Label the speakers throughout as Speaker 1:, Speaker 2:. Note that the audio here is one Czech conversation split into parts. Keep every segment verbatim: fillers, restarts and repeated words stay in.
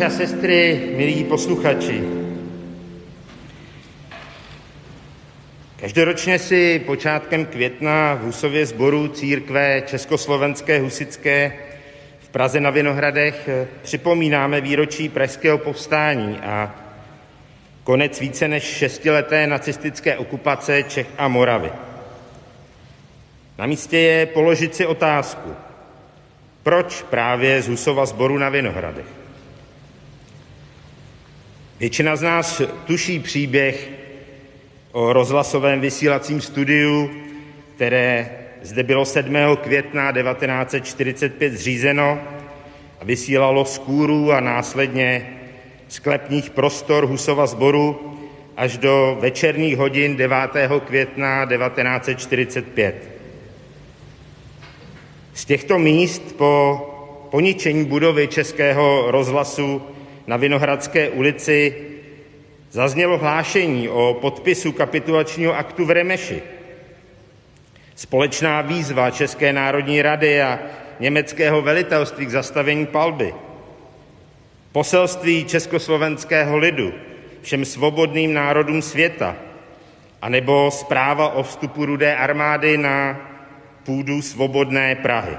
Speaker 1: a sestry, milí posluchači. Každoročně si počátkem května v Husově sboru církve Československé husitské v Praze na Vinohradech připomínáme výročí pražského povstání a konec více než šestileté nacistické okupace Čech a Moravy. Na místě je položit si otázku, proč právě z Husova sboru na Vinohradech? Většina z nás tuší příběh o rozhlasovém vysílacím studiu, které zde bylo sedmého května devatenáct set čtyřicet pět zřízeno a vysílalo z kůrů a následně sklepních prostor Husova sboru až do večerních hodin devátého května devatenáct set čtyřicet pět. Z těchto míst po poničení budovy Českého rozhlasu na Vinohradské ulici zaznělo hlášení o podpisu kapitulačního aktu v Remeši. Společná výzva České národní rady a německého velitelství k zastavení palby. Poselství československého lidu všem svobodným národům světa, anebo zpráva o vstupu Rudé armády na půdu svobodné Prahy.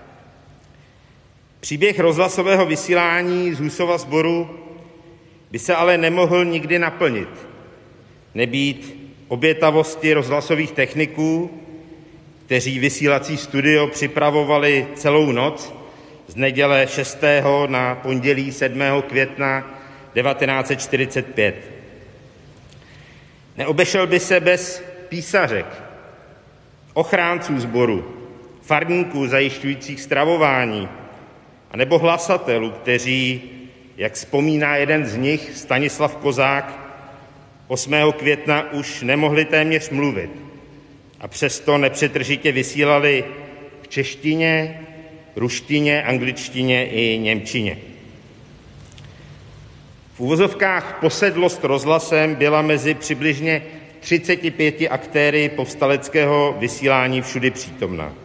Speaker 1: Příběh rozhlasového vysílání z Husova sboru by se ale nemohl nikdy naplnit, nebýt obětavosti rozhlasových techniků, kteří vysílací studio připravovali celou noc z neděle šestého na pondělí sedmého května devatenáct set čtyřicet pět. Neobešel by se bez písařek, ochránců sboru, farníků zajišťujících stravování, anebo hlasatelů, kteří, jak vzpomíná jeden z nich, Stanislav Kozák, osmého května už nemohli téměř mluvit a přesto nepřetržitě vysílali v češtině, ruštině, angličtině i němčině. V uvozovkách posedlost rozhlasem byla mezi přibližně třiceti pěti aktéry povstaleckého vysílání všudy přítomná.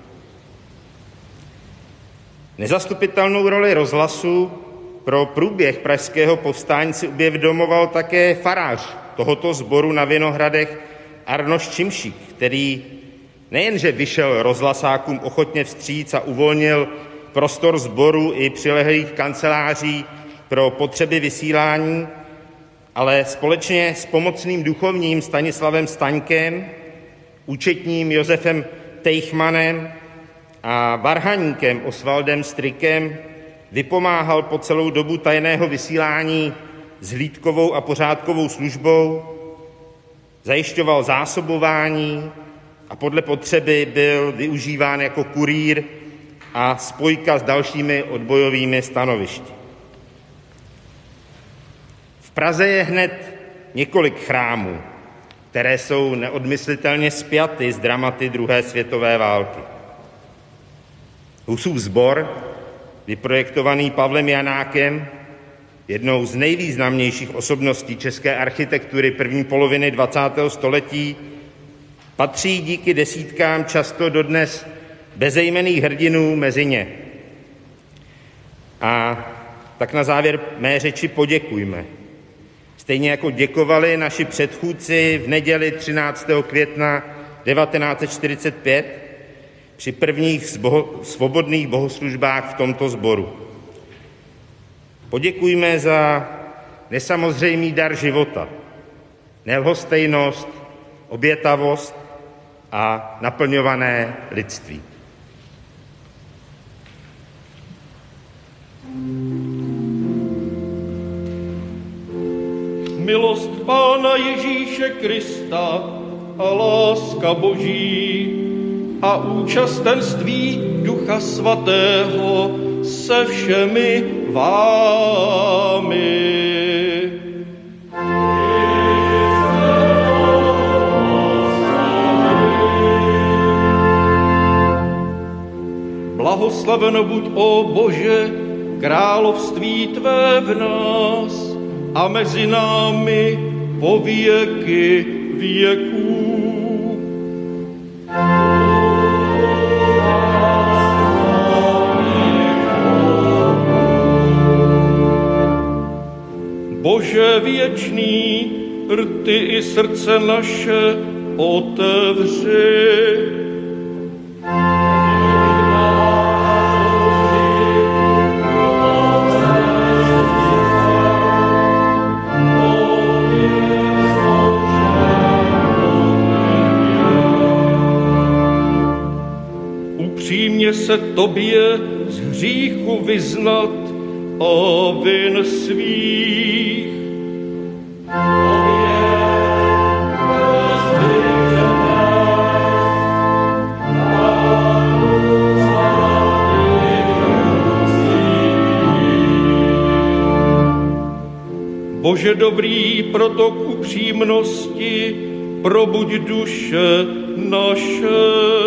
Speaker 1: Nezastupitelnou roli rozhlasu pro průběh pražského povstání si uvědomoval také farář tohoto sboru na Vinohradech Arnošt Šimšík, který nejenže vyšel rozhlasákům ochotně vstříc a uvolnil prostor sboru i přilehlých kanceláří pro potřeby vysílání, ale společně s pomocným duchovním Stanislavem Staňkem, účetním Josefem Tejchmanem a varhaníkem Osvaldem Strykem vypomáhal po celou dobu tajného vysílání s hlídkovou a pořádkovou službou, zajišťoval zásobování a podle potřeby byl využíván jako kurýr a spojka s dalšími odbojovými stanovišti. V Praze je hned několik chrámů, které jsou neodmyslitelně spjaty s dramaty druhé světové války. Husův sbor, vyprojektovaný Pavlem Janákem, jednou z nejvýznamnějších osobností české architektury první poloviny dvacátého století, patří díky desítkám často dodnes bezejmenných hrdinů mezi ně. A tak na závěr mé řeči poděkujme. Stejně jako děkovali naši předchůdci v neděli třináctého května devatenáct set čtyřicet pět při prvních zboho- svobodných bohoslužbách v tomto sboru. Poděkujme za nesamozřejmý dar života, nelhostejnost, obětavost a naplňované lidství.
Speaker 2: Milost Pána Ježíše Krista a láska Boží a účastenství Ducha Svatého se všemi vámi. Blahoslaveno buď, ó Bože, království Tvé v nás a mezi námi po věky věků. Bože věčný, rty i srdce naše otevři. Upřímně se tobě z hříchu vyznat a vin svých. Bože dobrý, proto k upřímnosti probuď duše naše.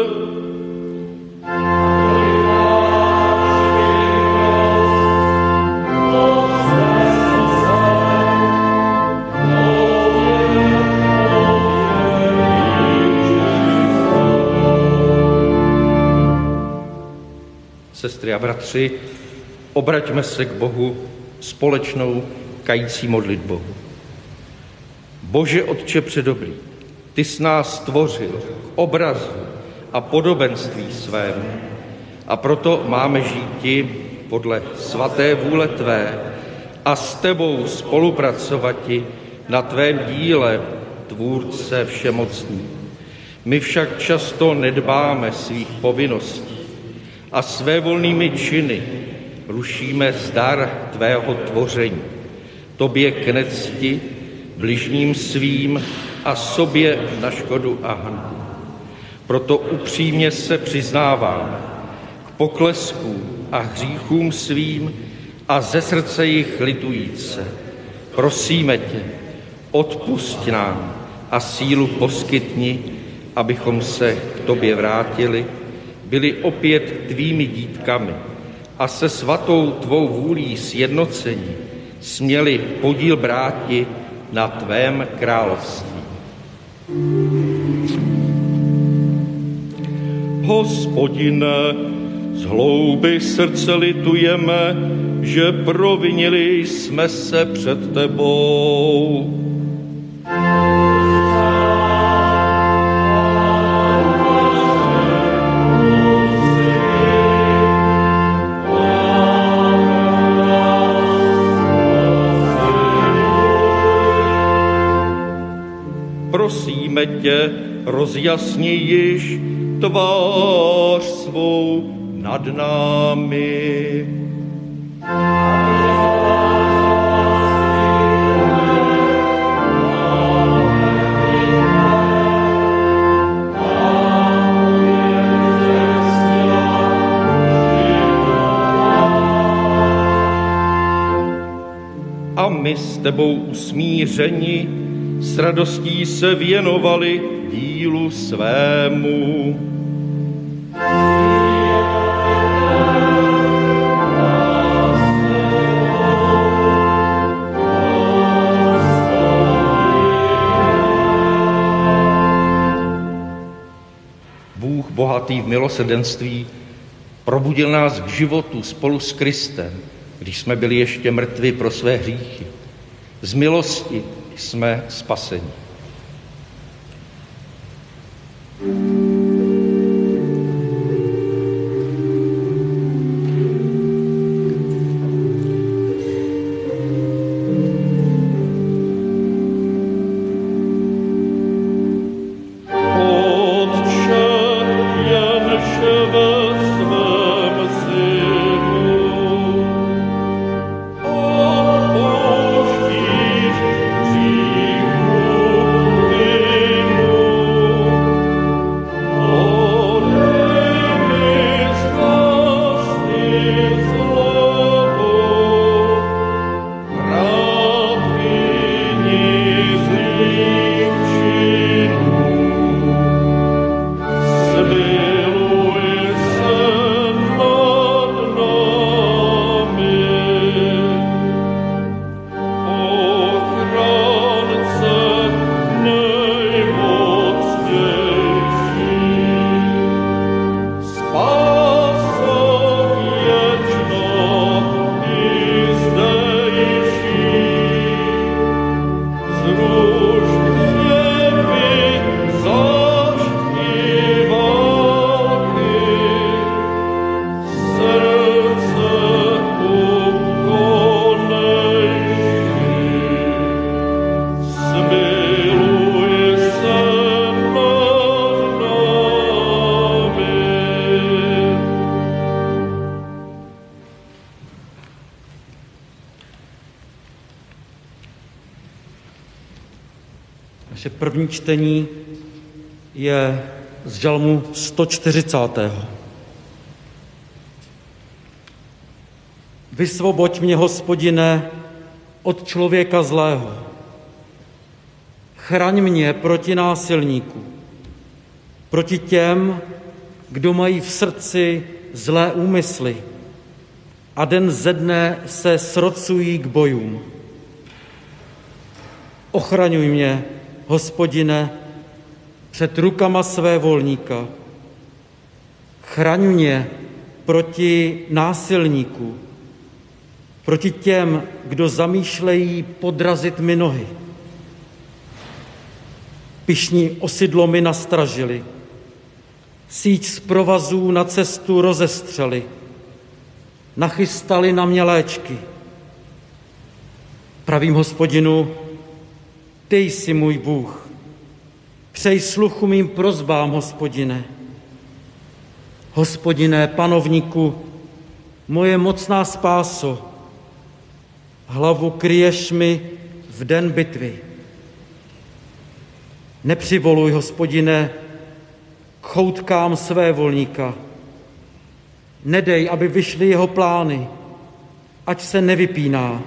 Speaker 2: Sestry a bratři, obraťme se k Bohu společnou kající modlitbou. Bože Otče předobrý, ty jsi nás stvořil k obrazu a podobenství svému a proto máme žíti podle svaté vůle tvé a s tebou spolupracovati na tvém díle, tvůrce všemocný. My však často nedbáme svých povinností a svévolnými činy rušíme zdar tvého tvoření. Tobě k necti, bližním svým a sobě na škodu a hanbu. Proto upřímně se přiznáváme k pokleskům a hříchům svým a ze srdce jich litujíce. Prosíme tě, odpusť nám a sílu poskytni, abychom se k tobě vrátili, byli opět tvými dítkami a se svatou tvou vůlí sjednocení směli podíl bráti na tvém království. Hospodine, z hlouby srdce litujeme, že provinili jsme se před tebou. Prosíme tě, rozjasni již tvář svou nad námi. A my s tebou usmířeni s radostí se věnovali dílu svému. Bůh bohatý v milosrdenství probudil nás k životu spolu s Kristem, když jsme byli ještě mrtvi pro své hříchy. Z milosti jsme spaseni.
Speaker 3: Naše první čtení je z žalmu sto čtyřicátého Vysvoboď mě, Hospodine, od člověka zlého. Chraň mě proti násilníků, proti těm, kdo mají v srdci zlé úmysly a den ze dne se srocují k bojům. Ochraňuj mě, Hospodine, před rukama své volníka. Chraň mě proti násilníků, proti těm, kdo zamýšlejí podrazit mi nohy. Pyšní osidlo mi nastražili, síť z provazů na cestu rozestřeli, nachystali na mě léčky. Pravím Hospodinu, ty jsi můj Bůh. Přej sluchu mým prosbám, Hospodine. Hospodine, panovníku, moje mocná spáso, hlavu kryješ mi v den bitvy. Nepřivoluj, Hospodine, k choutkám své volníka. Nedej, aby vyšly jeho plány, ať se nevypíná.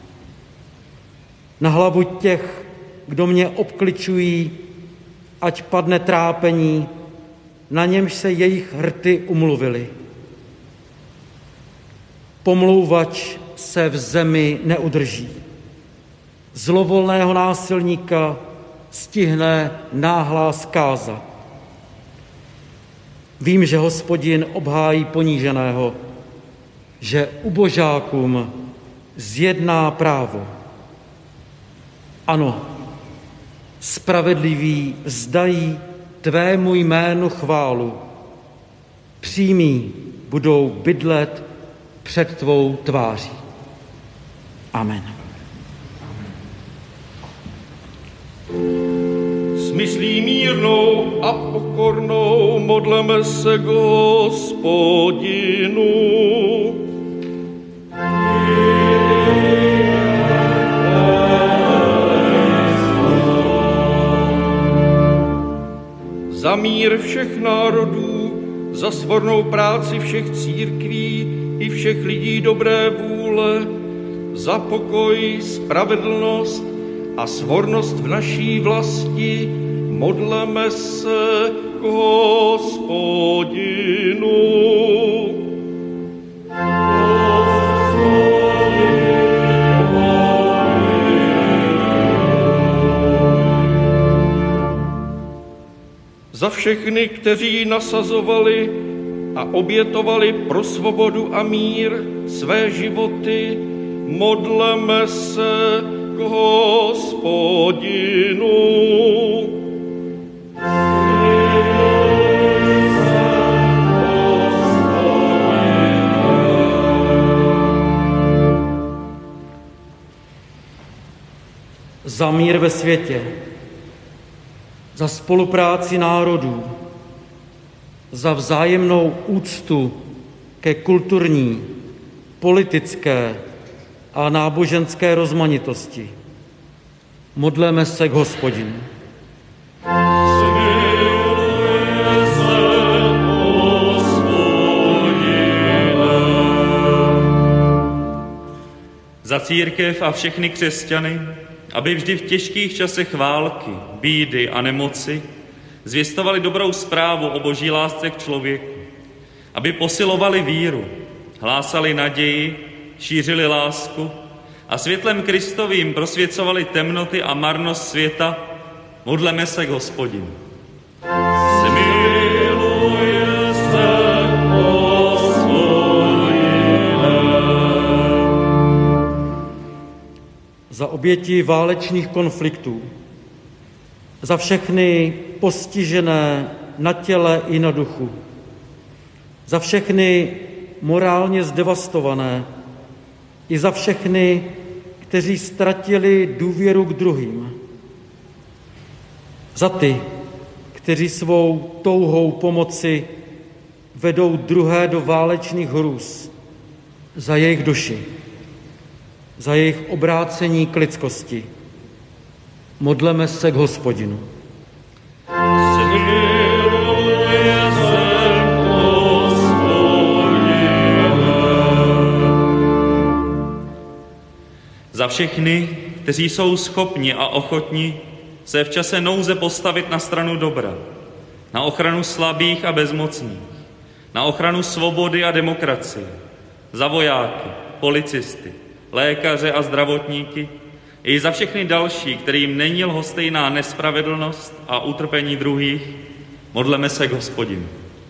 Speaker 3: Na hlavu těch, kdo mě obkličují, ať padne trápení, na němž se jejich rty umluvily. Pomlouvač se v zemi neudrží. Zlovolného násilníka stihne náhlá zkáza. Vím, že Hospodin obhájí poníženého, že ubožákům zjedná právo. Ano, spravedliví vzdají tvému jménu chválu. Přímí budou bydlet před tvou tváří. Amen.
Speaker 2: S myslí mírnou a pokornou modleme se k Hospodinu. Za mír všech národů, za svornou práci všech církví i všech lidí dobré vůle, za pokoj, spravedlnost a svornost v naší vlasti modleme se k Hospodinu. Za všechny, kteří nasazovali a obětovali pro svobodu a mír své životy, modleme se k Hospodinu.
Speaker 3: Za mír ve světě, za spolupráci národů, za vzájemnou úctu ke kulturní, politické a náboženské rozmanitosti. Modleme se k Hospodinu.
Speaker 4: Za církev a všechny křesťany, aby vždy v těžkých časech války, bídy a nemoci zvěstovali dobrou zprávu o boží lásce k člověku, aby posilovali víru, hlásali naději, šířili lásku a světlem Kristovým prosvěcovali temnoty a marnost světa, modleme se k Hospodinu.
Speaker 2: Smiluje se, Hospodine.
Speaker 3: Za oběti válečných konfliktů, za všechny postižené na těle i na duchu, za všechny morálně zdevastované i za všechny, kteří ztratili důvěru k druhým. Za ty, kteří svou touhou pomoci vedou druhé do válečných hrůz. Za jejich duši, za jejich obrácení k lidskosti. Modleme se k Hospodinu.
Speaker 4: Za všechny, kteří jsou schopni a ochotni se v čase nouze postavit na stranu dobra, na ochranu slabých a bezmocných, na ochranu svobody a demokracie, za vojáky, policisty, lékaře a zdravotníky, i za všechny další, kterým není lhostejná nespravedlnost a utrpení druhých, modleme se k Hospodinu.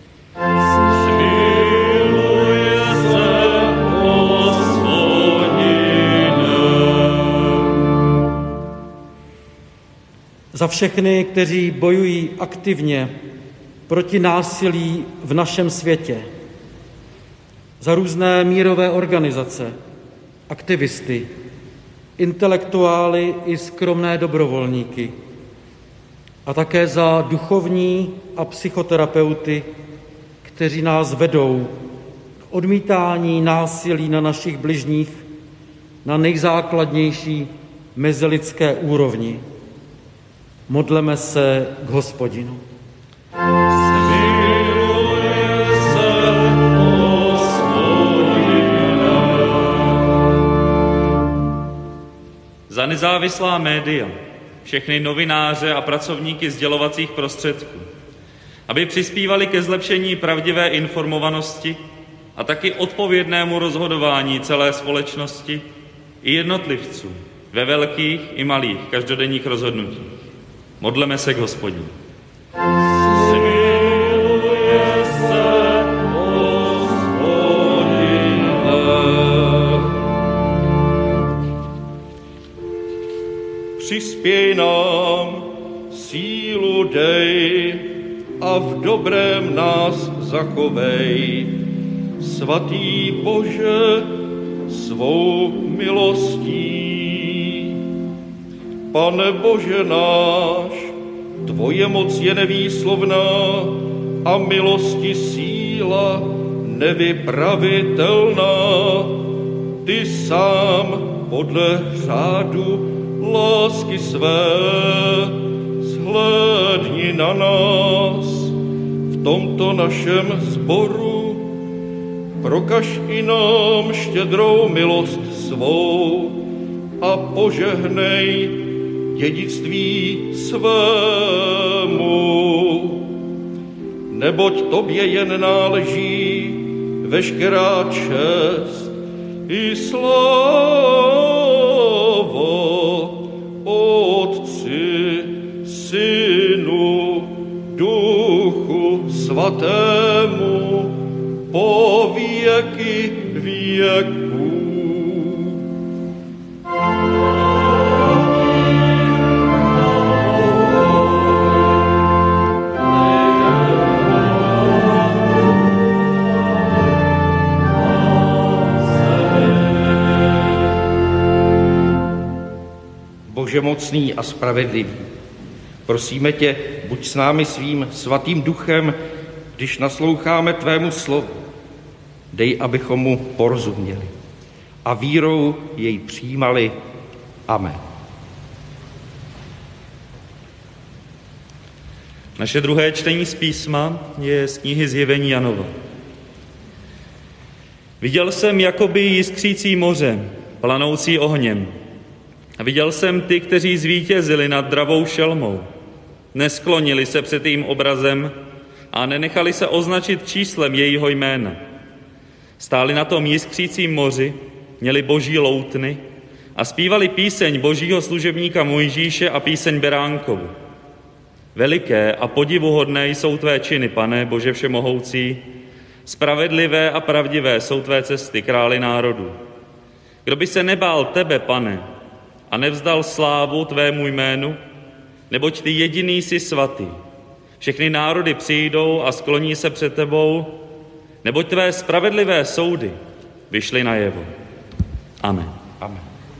Speaker 3: Za všechny, kteří bojují aktivně proti násilí v našem světě, za různé mírové organizace, aktivisty, intelektuály i skromné dobrovolníky a také za duchovní a psychoterapeuty, kteří nás vedou k odmítání násilí na našich bližních na nejzákladnější mezilidské úrovni. Modleme se k Hospodinu.
Speaker 4: Za nezávislá média, všechny novináře a pracovníky sdělovacích prostředků, aby přispívali ke zlepšení pravdivé informovanosti a taky odpovědnému rozhodování celé společnosti i jednotlivců ve velkých i malých každodenních rozhodnutích. Modleme se k Hospodinu.
Speaker 2: Přispěj nám, sílu dej a v dobrém nás zachovej. Svatý Bože, svou milostí. Pane Bože náš, tvoje moc je nevýslovná a milosti síla nevypravitelná. Ty sám podle řádu lásky své zhlédni na nás v tomto našem sboru. Prokaž i nám štědrou milost svou a požehnej dědictví svému. Neboť tobě jen náleží veškerá čest i sláva Otci, Synu, Duchu Svatému po věky věků. Bože mocný a spravedlivý, prosíme tě, buď s námi svým svatým duchem, když nasloucháme tvému slovu. Dej, abychom mu porozuměli a vírou jej přijímali. Amen.
Speaker 4: Naše druhé čtení z písma je z knihy Zjevení Janova. Viděl jsem jakoby jiskřící moře, planoucí ohněm. A viděl jsem ty, kteří zvítězili nad dravou šelmou. Nesklonili se před jejím obrazem a nenechali se označit číslem jejího jména. Stáli na tom jiskřícím moři, měli boží loutny a zpívali píseň božího služebníka Mojžíše a píseň Beránkovu. Veliké a podivuhodné jsou tvé činy, Pane, Bože všemohoucí, spravedlivé a pravdivé jsou tvé cesty, králi národů. Kdo by se nebál tebe, Pane, a nevzdal slávu tvému jménu, neboť ty jediný jsi svatý. Všechny národy přijdou a skloní se před tebou, neboť tvé spravedlivé soudy vyšly najevo. Amen.
Speaker 2: Amen.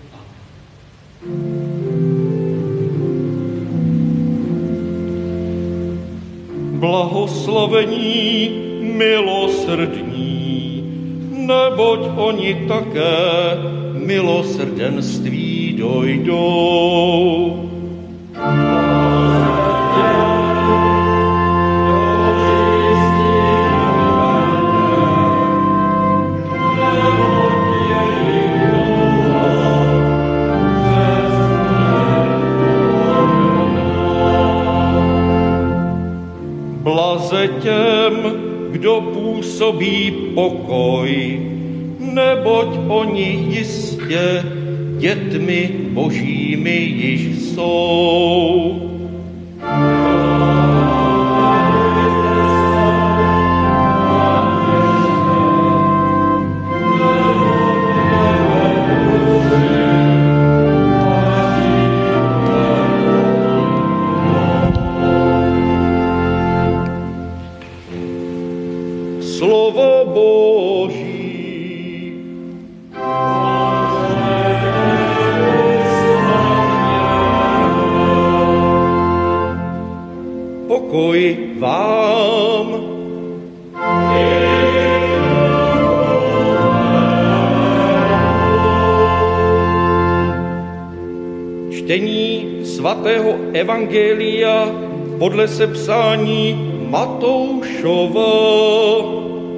Speaker 2: Blahoslavení milosrdní, neboť oni také milosrdenství dojdou. Blaze těm, kdo působí pokoj, neboť oni jistě dětmi božími již jsou. Slovo Boží. Pokoj vám. Čtení svatého evangelia podle sepsání Matoušova.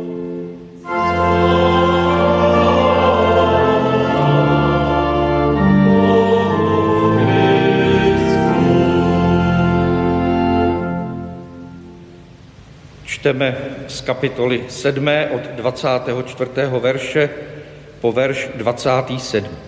Speaker 2: Čteme z kapitoly sedmé od dvacátého čtvrtého verše po verš dvacátý sedmý.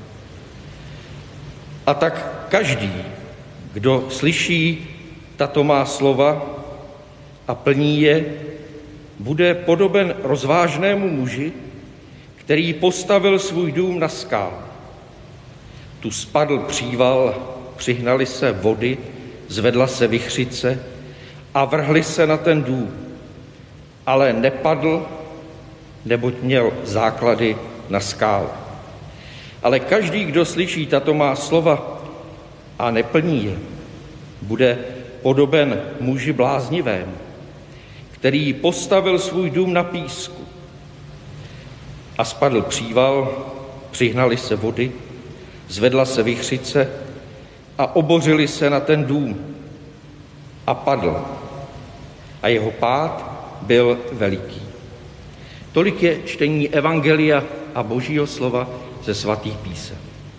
Speaker 2: A tak každý, kdo slyší tato má slova a plní je, bude podoben rozvážnému muži, který postavil svůj dům na skále. Tu spadl příval, přihnali se vody, zvedla se vichřice a vrhli se na ten dům. Ale nepadl, neboť měl základy na skále. Ale každý, kdo slyší tato má slova a neplní je, bude podoben muži bláznivému, který postavil svůj dům na písku. A spadl příval, přihnali se vody, zvedla se vichřice a obořili se na ten dům. A padl. A jeho pád byl veliký. Tolik je čtení evangelia a Božího slova ze svatých písem.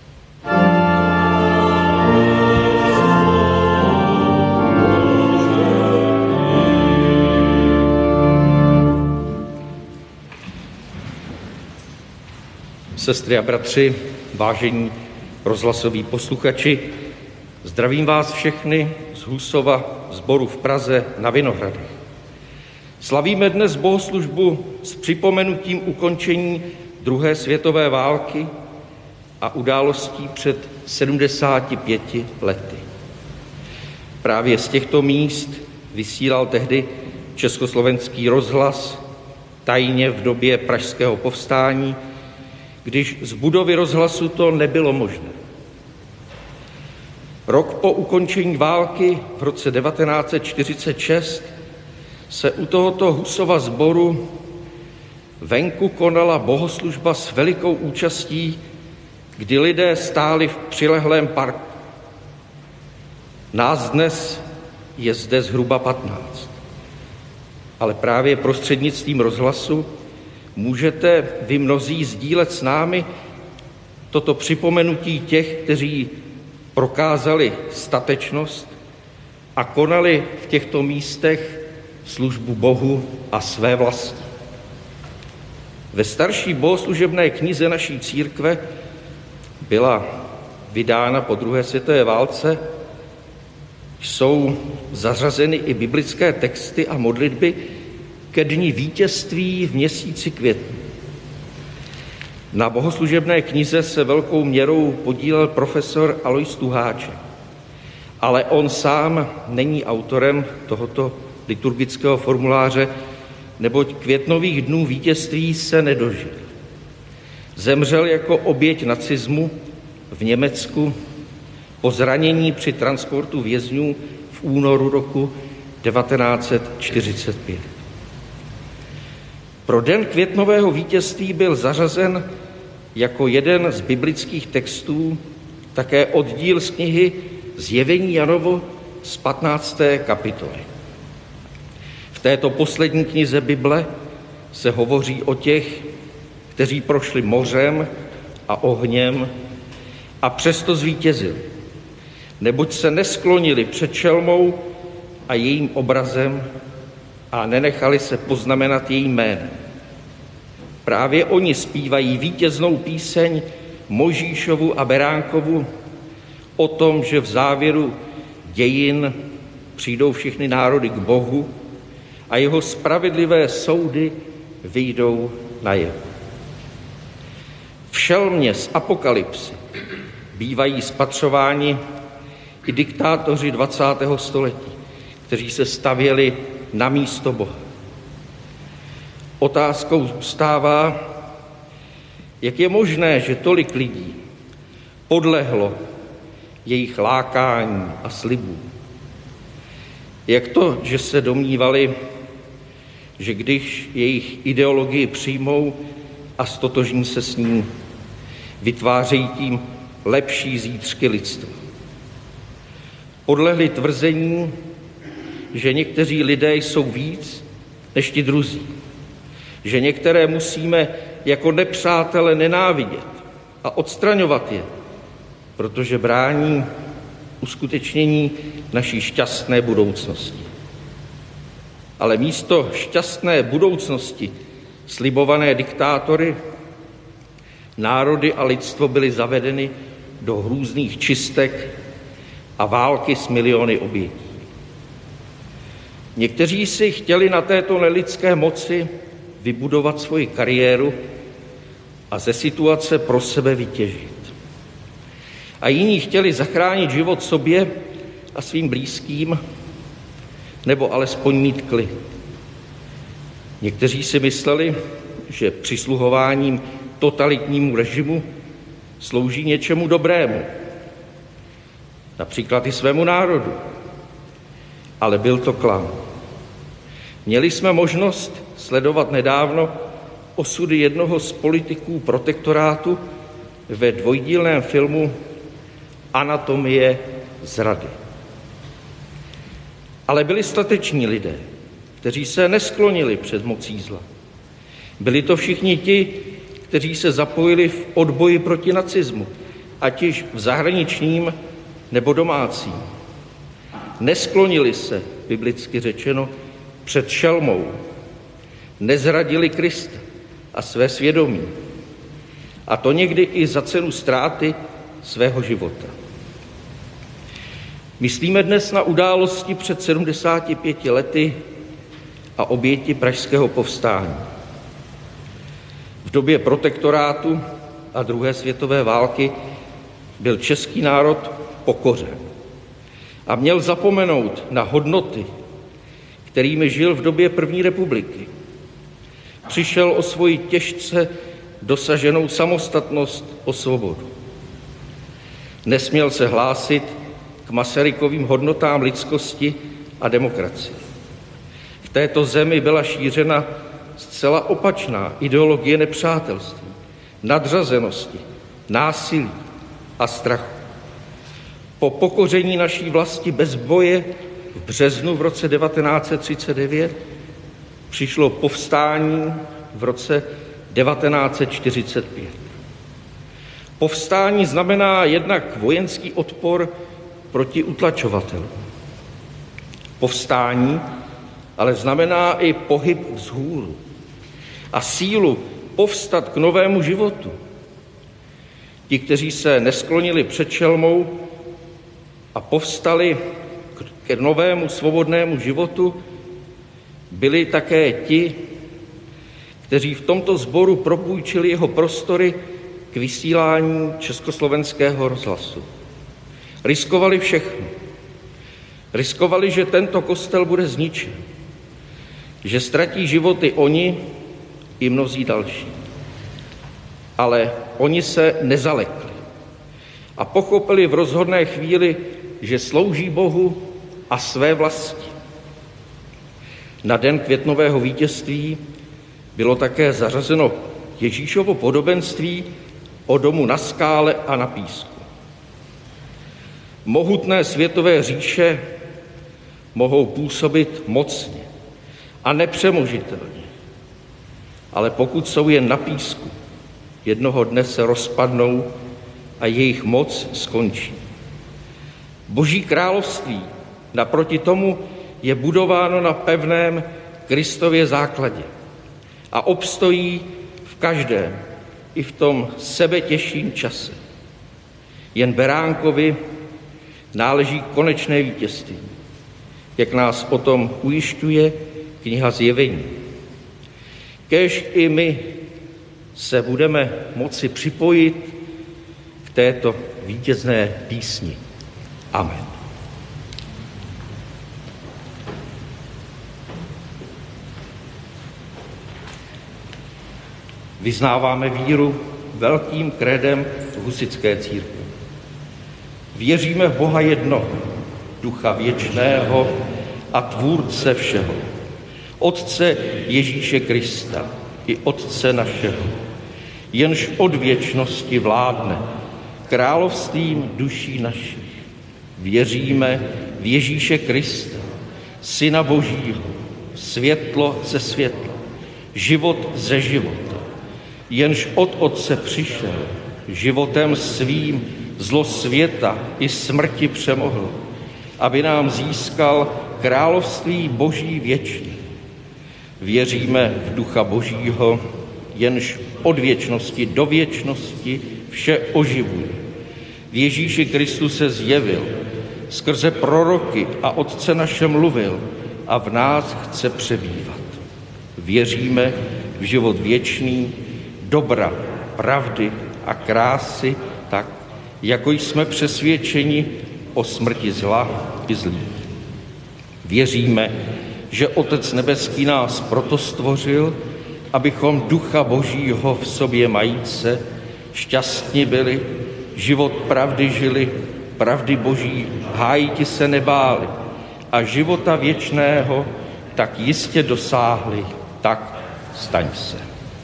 Speaker 2: Sestry a bratři, vážení rozhlasoví posluchači, zdravím vás všechny z Husova sboru v Praze na Vinohradech. Slavíme dnes bohoslužbu s připomenutím ukončení druhé světové války a událostí před sedmdesáti pěti lety. Právě z těchto míst vysílal tehdy Československý rozhlas tajně v době pražského povstání, když z budovy rozhlasu to nebylo možné. Rok po ukončení války v roce devatenáct set čtyřicet šest se u tohoto Husova sboru venku konala bohoslužba s velikou účastí, kdy lidé stáli v přilehlém parku. Nás dnes je zde zhruba patnáct. Ale právě prostřednictvím rozhlasu můžete vy mnozí sdílet s námi toto připomenutí těch, kteří prokázali statečnost a konali v těchto místech službu Bohu a své vlasti. Ve starší bohoslužebné knize naší církve byla vydána po druhé světové válce, jsou zařazeny i biblické texty a modlitby ke dni vítězství v měsíci květnu. Na bohoslužebné knize se velkou měrou podílel profesor Alois Tuháček, ale on sám není autorem tohoto liturgického formuláře, neboť květnových dnů vítězství se nedožil. Zemřel jako oběť nacismu v Německu po zranění při transportu vězňů v únoru roku devatenáct set čtyřicet pět. Pro den květnového vítězství byl zařazen jako jeden z biblických textů také oddíl z knihy Zjevení Janovo z patnácté kapitoly. V této poslední knize Bible se hovoří o těch, kteří prošli mořem a ohněm a přesto zvítězili, neboť se nesklonili před šelmou a jejím obrazem a nenechali se poznamenat jejím jménem. Právě oni zpívají vítěznou píseň Mojžíšovu a Beránkovu o tom, že v závěru dějin přijdou všechny národy k Bohu a jeho spravedlivé soudy vyjdou najevo. V šelmě z Apokalypsy bývají spatřováni i diktátoři dvacátého století, kteří se stavěli na místo Boha. Otázkou zůstává, jak je možné, že tolik lidí podlehlo jejich lákání a slibů. Jak to, že se domnívali, že když jejich ideologii přijmou a stotožní se s ní, vytvářejí tím lepší zítřky lidstva. Podlehli tvrzení, že někteří lidé jsou víc než ti druzí, že některé musíme jako nepřátele nenávidět a odstraňovat je, protože brání uskutečnění naší šťastné budoucnosti. Ale místo šťastné budoucnosti slibované diktátory, národy a lidstvo byly zavedeny do hrůzných čistek a války s miliony obětí. Někteří si chtěli na této nelidské moci vybudovat svoji kariéru a ze situace pro sebe vytěžit. A jiní chtěli zachránit život sobě a svým blízkým, nebo alespoň mít klid. Někteří si mysleli, že přisluhováním totalitnímu režimu slouží něčemu dobrému, například i svému národu. Ale byl to klam. Měli jsme možnost sledovat nedávno osudy jednoho z politiků protektorátu ve dvojdílném filmu Anatomie zrady. Ale byli stateční lidé, kteří se nesklonili před mocí zla. Byli to všichni ti, kteří se zapojili v odboji proti nacismu, ať již v zahraničním nebo domácím. Nesklonili se, biblicky řečeno, před šelmou. Nezradili Krista a své svědomí. A to někdy i za cenu ztráty svého života. Myslíme dnes na události před sedmdesáti pěti lety a oběti pražského povstání. V době protektorátu a druhé světové války byl český národ pokořen a měl zapomenout na hodnoty, kterými žil v době první republiky. Přišel o svoji těžce dosaženou samostatnost, o svobodu. Nesměl se hlásit k Masarykovým hodnotám lidskosti a demokracie. V této zemi byla šířena zcela opačná ideologie nepřátelství, nadřazenosti, násilí a strachu. Po pokoření naší vlasti bez boje v březnu v roce devatenáct set třicet devět přišlo povstání v roce devatenáct set čtyřicet pět. Povstání znamená jednak vojenský odpor proti utlačovatelům. Povstání ale znamená i pohyb vzhůru a sílu povstat k novému životu. Ti, kteří se nesklonili před šelmou a povstali k novému svobodnému životu, byli také ti, kteří v tomto sboru propůjčili jeho prostory k vysílání Československého rozhlasu. Riskovali všechno. Riskovali, že tento kostel bude zničen, že ztratí životy oni i mnozí další. Ale oni se nezalekli a pochopili v rozhodné chvíli, že slouží Bohu a své vlasti. Na den květnového vítězství bylo také zařazeno Ježíšovo podobenství o domu na skále a na písku. Mohutné světové říše mohou působit mocně a nepřemožitelně, ale pokud jsou jen na písku, jednoho dne se rozpadnou a jejich moc skončí. Boží království naproti tomu je budováno na pevném Kristově základě a obstojí v každém, i v tom sebetěžším čase. Jen beránkovi náleží konečné vítězství, jak nás o tom ujišťuje kniha Zjevení. Kéž i my se budeme moci připojit k této vítězné písni. Amen. Vyznáváme víru velkým krédem husitské církve. Věříme v Boha jednoho, Ducha věčného a Tvůrce všeho, Otce Ježíše Krista i Otce našeho, jenž od věčnosti vládne královstvím duší našich. Věříme v Ježíše Krista, Syna Božího, světlo ze světla, život ze života, jenž od Otce přišel, životem svým zlo světa i smrti přemohl, aby nám získal království Boží věčné. Věříme v Ducha Božího, jenž od věčnosti do věčnosti vše oživuje. V Ježíši Kristu se zjevil, skrze proroky a Otce naše mluvil a v nás chce přebývat. Věříme v život věčný, dobra, pravdy a krásy, tak, jako jsme přesvědčeni o smrti zla i zlých. Věříme, že Otec nebeský nás proto stvořil, abychom Ducha Božího v sobě majíce šťastní byli, život pravdy žili, pravdy Boží hájiti se nebáli a života věčného tak jistě dosáhli, tak staň se.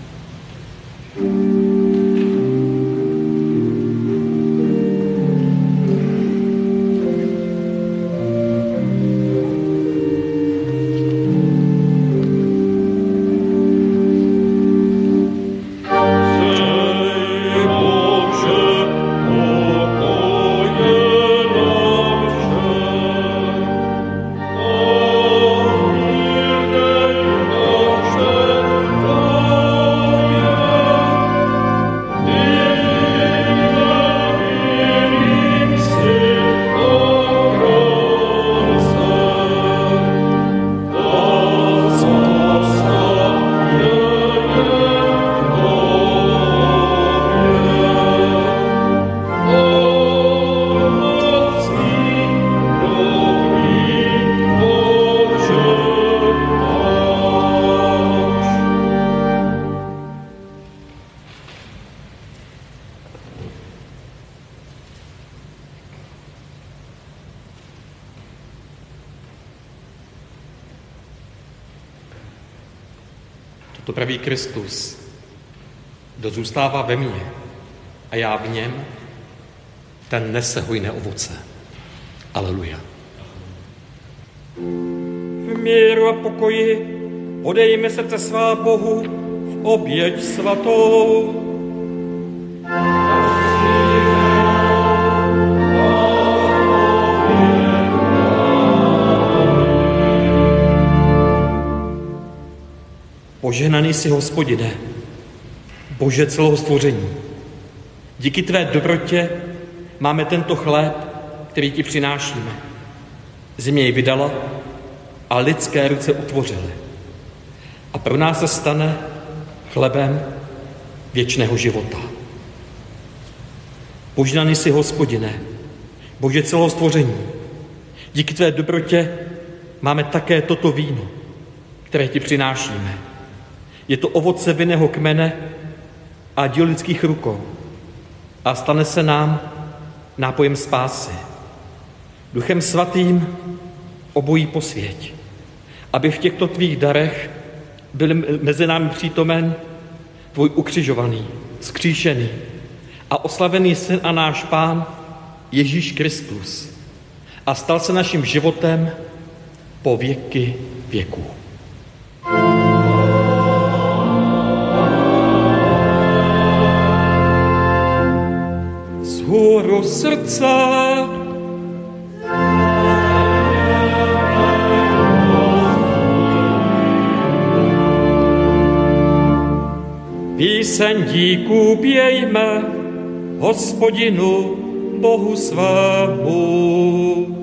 Speaker 5: To praví Kristus, kdo zůstává ve mně a já v něm, ten nese hojné ovoce. Aleluja.
Speaker 6: V míru a pokoji podejme srdce svá Bohu v oběť svatou. Požehnaný jsi, Hospodine, Bože celého stvoření. Díky tvé dobrotě máme tento chléb, který ti přinášíme. Země jej vydala a lidské ruce utvořily. A pro nás se stane chlebem věčného života. Požehnaný jsi, Hospodine, Bože celého stvoření. Díky tvé dobrotě máme také toto víno, které ti přinášíme. Je to ovoce vinného kmene a díl lidských rukou a stane se nám nápojem spásy. Duchem svatým obojí posvěť, aby v těchto tvých darech byl mezi námi přítomen tvůj ukřižovaný, vzkříšený a oslavený syn a náš Pán Ježíš Kristus, a stal se naším životem po věky věků. Vzhůru srdce píseň díků pějme Hospodinu Bohu svému.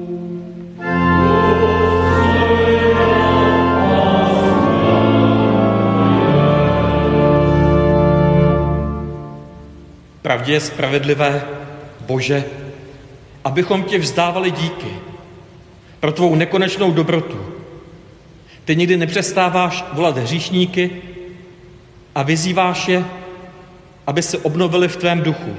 Speaker 6: Pravdě je spravedlivé, Bože, abychom tě vzdávali díky pro tvou nekonečnou dobrotu. Ty nikdy nepřestáváš volat hříšníky a vyzýváš je, aby se obnovili v tvém duchu.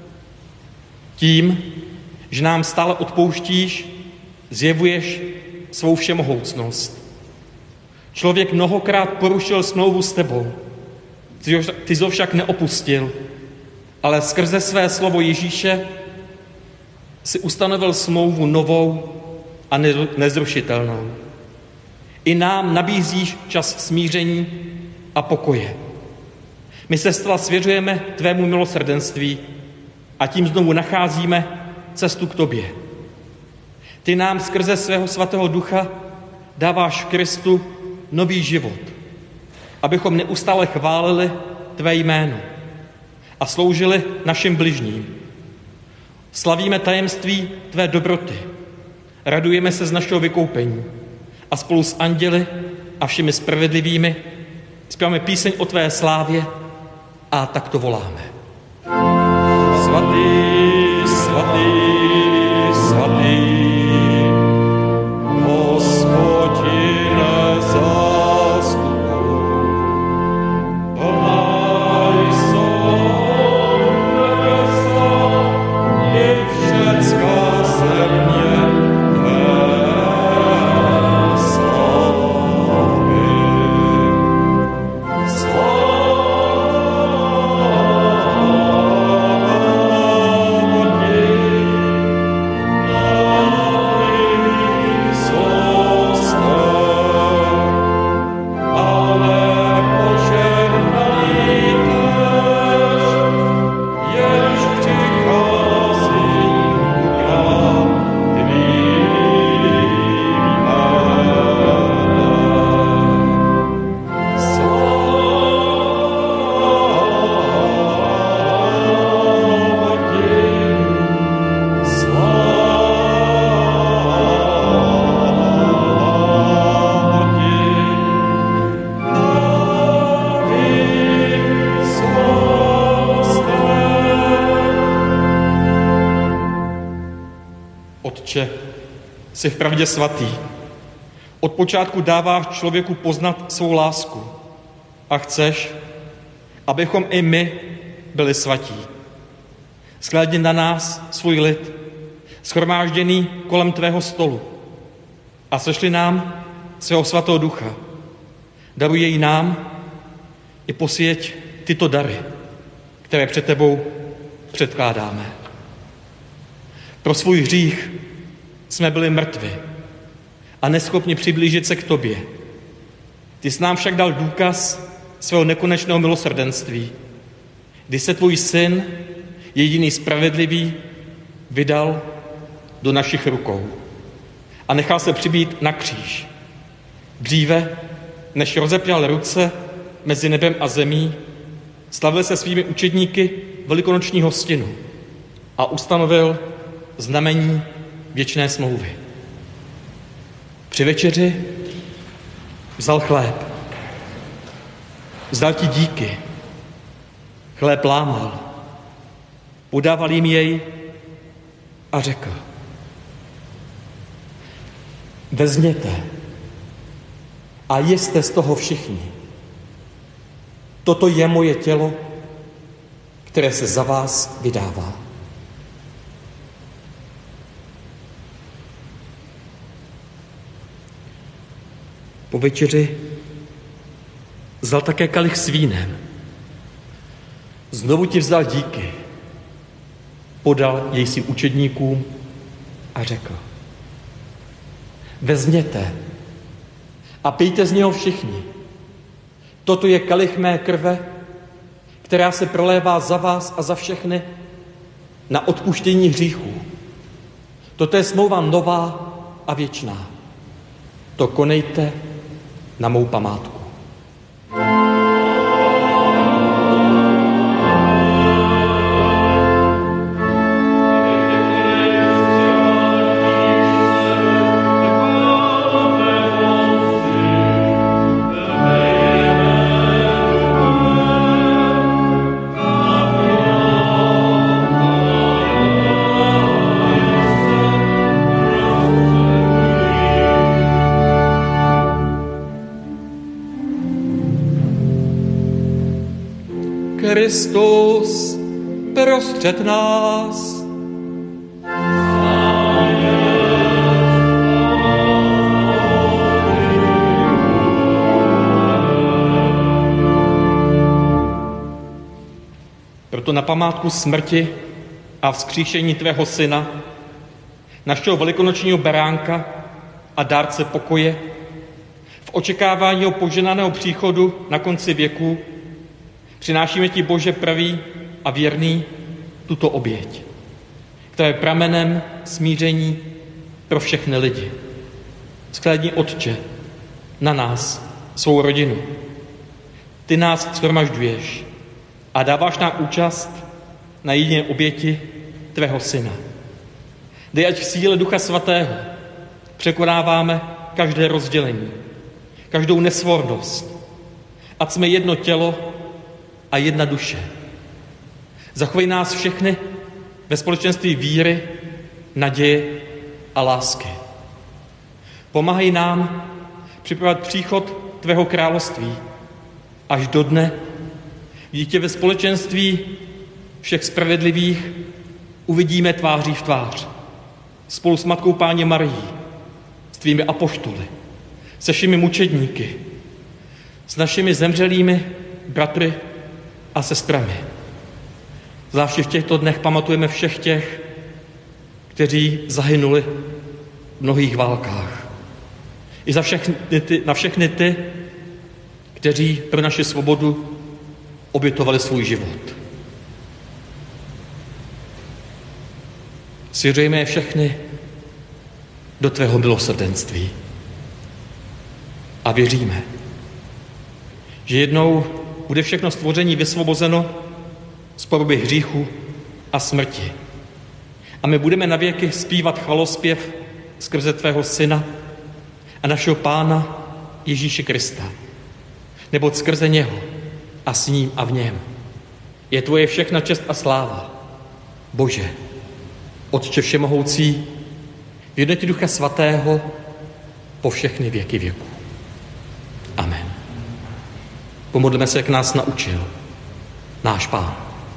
Speaker 6: Tím, že nám stále odpouštíš, zjevuješ svou všemohoucnost. Člověk mnohokrát porušil smlouvu s tebou. Ty jsi ho však neopustil, ale skrze své slovo Ježíše si ustanovil smlouvu novou a nezrušitelnou. I nám nabízíš čas smíření a pokoje. My se zcela svěřujeme tvému milosrdenství a tím znovu nacházíme cestu k tobě. Ty nám skrze svého svatého ducha dáváš v Kristu nový život, abychom neustále chválili tvé jméno a sloužili našim bližním. Slavíme tajemství tvé dobroty, radujeme se z našeho vykoupení a spolu s anděli a všemi spravedlivými zpíváme píseň o tvé slávě a tak to voláme. Svatý, svatý, svatý, Hospodine zástupů, plná jsou nebesa i všecká země tvé slávy. Otče, jsi vpravdě svatý. Od počátku dáváš člověku poznat svou lásku a chceš, abychom i my byli svatí. Shlédni na nás svůj lid, shromážděný kolem tvého stolu a sešli nám svého svatého ducha. Daruj jej nám i posvěť tyto dary, které před tebou předkládáme. Pro svůj hřích jsme byli mrtvi a neschopni přiblížit se k tobě. Ty jsi nám však dal důkaz svého nekonečného milosrdenství, kdy se tvůj syn, jediný spravedlivý, vydal do našich rukou a nechal se přibít na kříž. Dříve, než rozepěl ruce mezi nebem a zemí, slavil se svými učedníky velikonoční hostinu a ustanovil znamení věčné smlouvy. Při večeři vzal chléb, vzdal ti díky, chléb lámal, podával jim jej a řekl: vezměte a jeste z toho všichni. Toto je moje tělo, které se za vás vydává. Po večeři vzal také kalich s vínem. Znovu ti vzdal díky, podal jej svým učedníkům a řekl: vezměte a pijte z něho všichni. Toto je kalich mé krve, která se prolévá za vás a za všechny na odpuštění hříchů. Toto je smlouva nová a věčná. To konejte na mou památku. Kristus prostřed nás. Proto na památku smrti a vzkříšení tvého syna, našeho velikonočního beránka a dárce pokoje, v očekávání jeho poženaného příchodu na konci věků, přinášíme ti, Bože pravý a věrný, tuto oběť, která je pramenem smíření pro všechny lidi. Shlédni, Otče, na nás, svou rodinu. Ty nás shromažďuješ a dáváš nám účast na jediné oběti tvého syna. Dej, ať v síle Ducha Svatého překonáváme každé rozdělení, každou nesvornost, ať jsme jedno tělo a jedna duše. Zachovej nás všechny ve společenství víry, naděje a lásky. Pomáhej nám připravovat příchod tvého království až do dne, kdy tě ve společenství všech spravedlivých uvidíme tváří v tvář. Spolu s Matkou Páně Marií, s tvými apoštoly, se všemi mučedníky, s našimi zemřelými bratry a sestrami. Zvláště v těchto dnech pamatujeme všech těch, kteří zahynuli v mnohých válkách. I za všechny ty, na všechny ty, kteří pro naši svobodu obětovali svůj život. Svěřujeme je všechny do tvého milosrdenství. A věříme, že jednou bude všechno stvoření vysvobozeno z podoby hříchu a smrti. A my budeme navěky zpívat chvalospěv skrze tvého syna a našeho Pána Ježíše Krista. Neboť skrze něho a s ním a v něm je tvoje všechna čest a sláva. Bože, Otče všemohoucí, v jednotě Ducha Svatého po všechny věky věků. Amen. Pomodleme se, jak nás naučil náš Pán.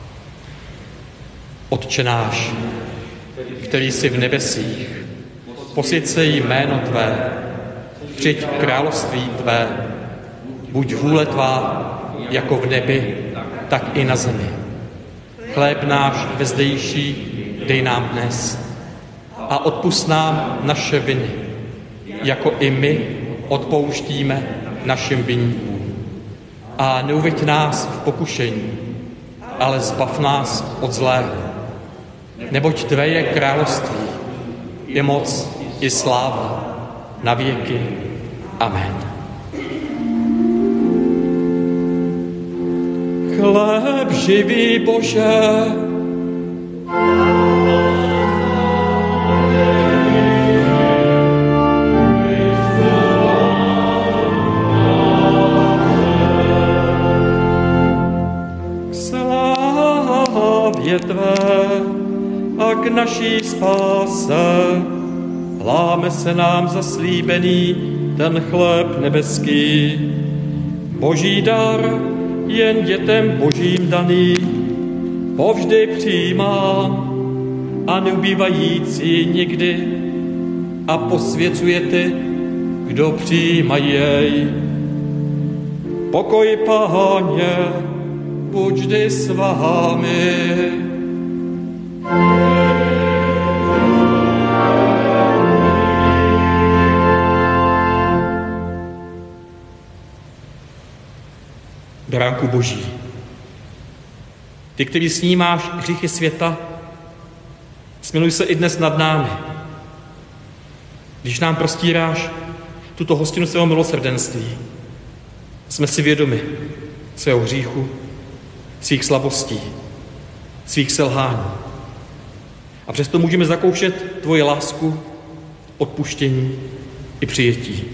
Speaker 6: Otče náš, který jsi v nebesích, posvěť se jméno tvé, přijď království tvé, buď vůle tvá, jako v nebi, tak i na zemi. Chléb náš vezdejší dej nám dnes a odpusť nám naše viny, jako i my odpouštíme našim viníkům. A neuveď nás v pokušení, ale zbav nás od zlého. Neboť tvé je království, je moc i sláva na věky. Amen. Chléb živý, Bože, tvé a k naší spáse. Láme se nám zaslíbený ten chléb nebeský. Boží dar, jen dětem Božím daný, povždy přijímá a neubývající nikdy a posvěcuje ty, kdo přijímají jej. Pokoj, Páně, buď vždy s vámi. beránku Boží. Ty, který snímáš hříchy světa, smiluj se i dnes nad námi. Když nám prostíráš tuto hostinu svého milosrdenství, jsme si vědomi svého hříchu, svých slabostí, svých selhání. A přesto můžeme zakoušet tvoji lásku, odpuštění i přijetí.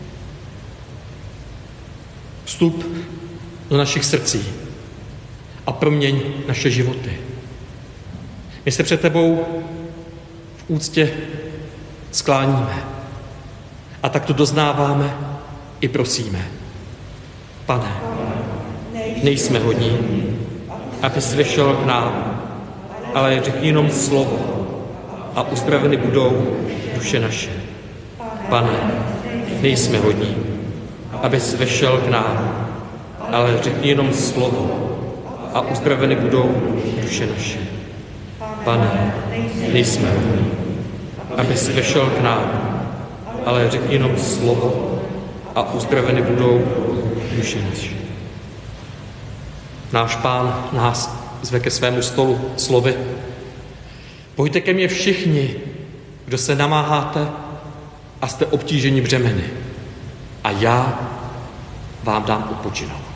Speaker 6: Vstup do našich srdcí a proměň naše životy. My se před tebou v úctě skláníme a tak to doznáváme i prosíme. Pane, nejsme hodní, abys vešel k nám, ale řekni jenom slovo a uzdraveny budou duše naše. Pane, nejsme hodní, abys vešel k nám, ale řekni jenom slovo a uzdraveny budou duše naše. Pane, nejsme hodní, abys vešel k nám, ale řekni jenom slovo a uzdraveny budou duše naše. Náš Pán nás zve ke svému stolu slovy. Pojďte ke mně všichni, kdo se namáháte a jste obtíženi břemeny, a já vám dám odpočinout.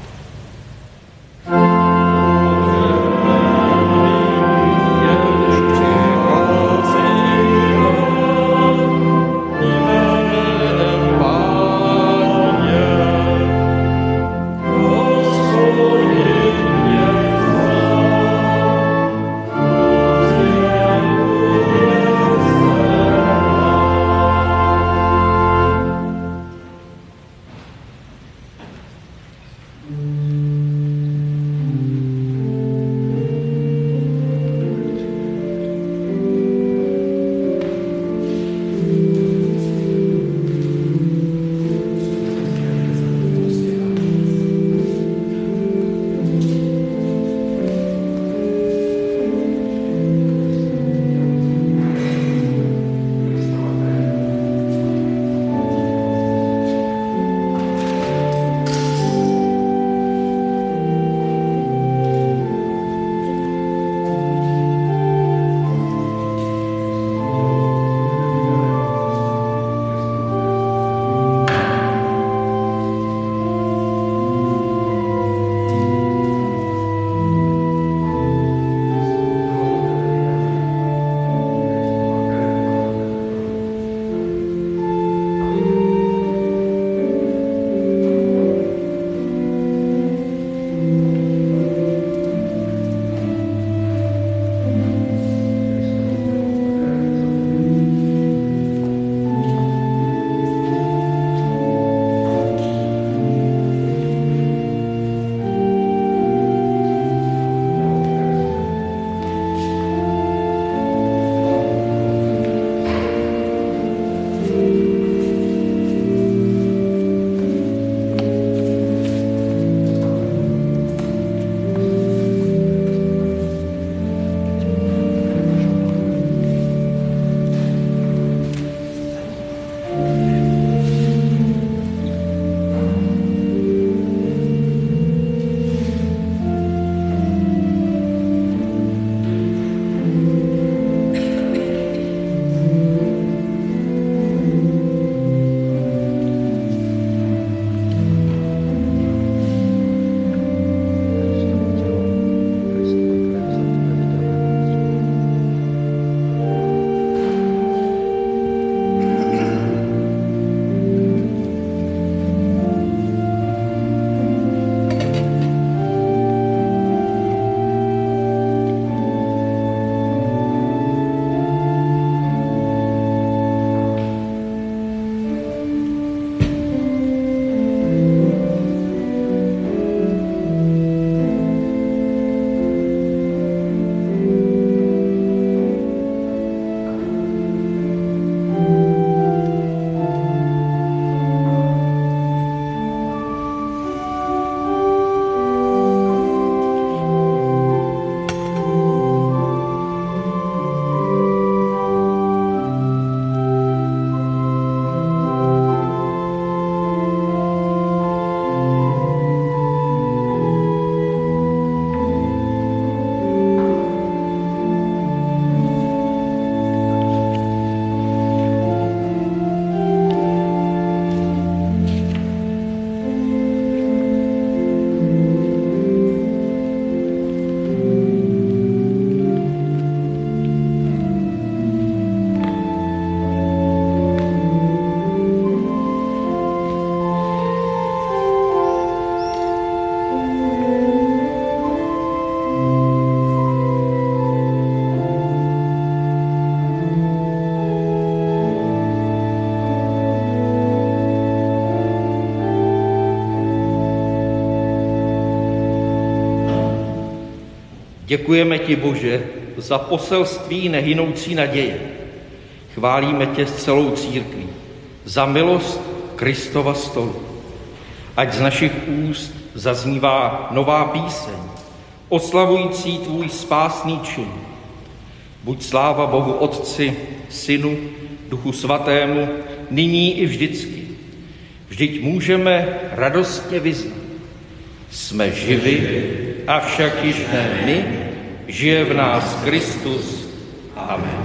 Speaker 2: Děkujeme ti, Bože, za poselství nehynoucí naděje. Chválíme tě s celou církví za milost Kristova stolu. Ať z našich úst zaznívá nová píseň, oslavující tvůj spásný čin. Buď sláva Bohu Otci, Synu, Duchu Svatému, nyní i vždycky. Vždyť můžeme radostně vyznat. Jsme živi, avšak již ne my, žije v nás Kristus. Amen.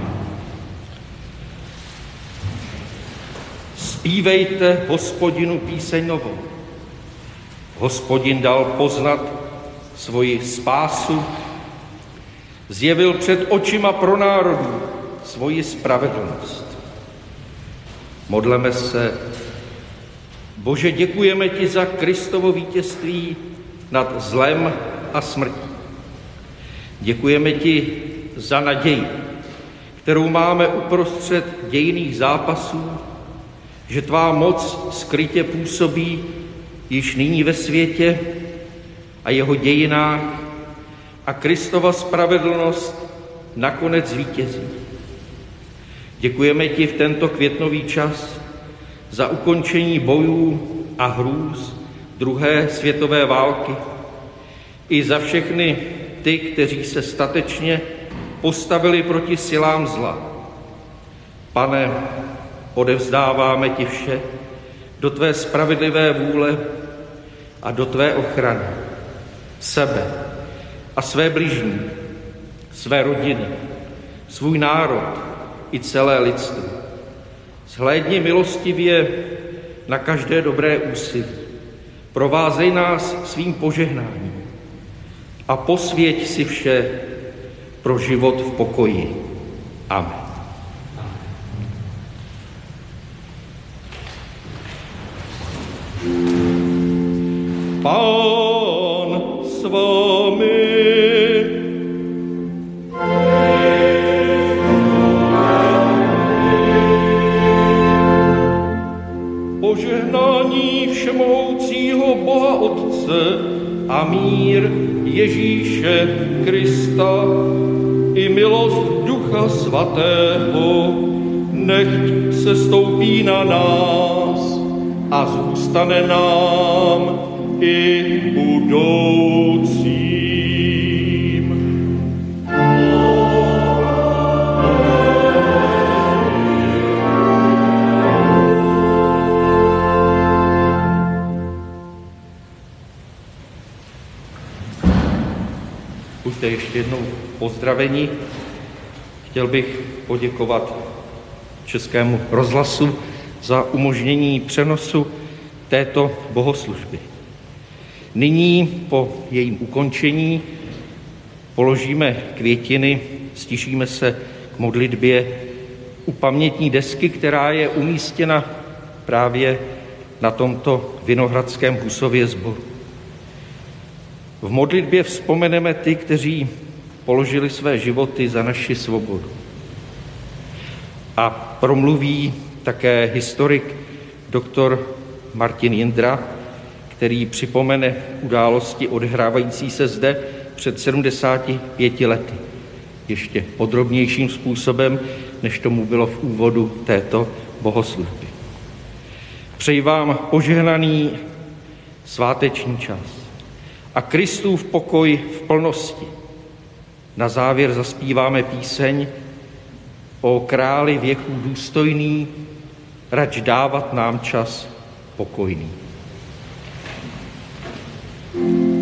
Speaker 2: Zpívejte Hospodinu píseň novou. Hospodin dal poznat svoji spásu, zjevil před očima pro národů svoji spravedlnost. Modleme se. Bože, děkujeme ti za Kristovo vítězství nad zlem a smrtí. Děkujeme ti za naději, kterou máme uprostřed dějinných zápasů, že tvá moc skrytě působí již nyní ve světě a jeho dějinách a Kristova spravedlnost nakonec zvítězí. Děkujeme ti v tento květnový čas za ukončení bojů a hrůz druhé světové války i za všechny ty, kteří se statečně postavili proti silám zla. Pane, odevzdáváme ti vše do tvé spravedlivé vůle a do tvé ochrany. Sebe a své bližní, své rodiny, svůj národ i celé lidstvo. Shlédni milostivě na každé dobré úsilí. Provázej nás svým požehnáním a posvěť si vše pro život v pokoji. Amen. Pán s vámi. Požehnání všemohoucího Boha Otce a mír Ježíše Krista i milost Ducha Svatého nechť se stoupí na nás a zůstane nám i budoucím. Buďte ještě jednou pozdraveni. Chtěl bych poděkovat Českému rozhlasu za umožnění přenosu této bohoslužby. Nyní po jejím ukončení položíme květiny, stišíme se k modlitbě u pamětní desky, která je umístěna právě na tomto Vinohradském Husově sboru. V modlitbě vzpomeneme ty, kteří položili své životy za naši svobodu. A promluví také historik doktor Martin Jindra, který připomene události odehrávající se zde před sedmdesáti pěti lety. Ještě podrobnějším způsobem, než tomu bylo v úvodu této bohoslužby. Přeji vám požehnaný sváteční čas a Kristův pokoj v plnosti. Na závěr zaspíváme píseň O králi věků důstojný, rač dávat nám čas pokojný.